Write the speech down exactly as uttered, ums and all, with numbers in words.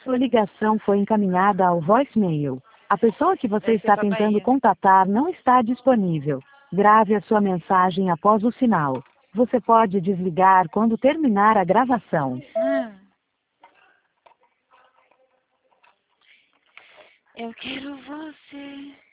Sua ligação foi encaminhada ao voicemail. A pessoa que você está tentando contatar não está disponível. Grave a sua mensagem após o sinal. Você pode desligar quando terminar a gravação. Hum. Eu quero você.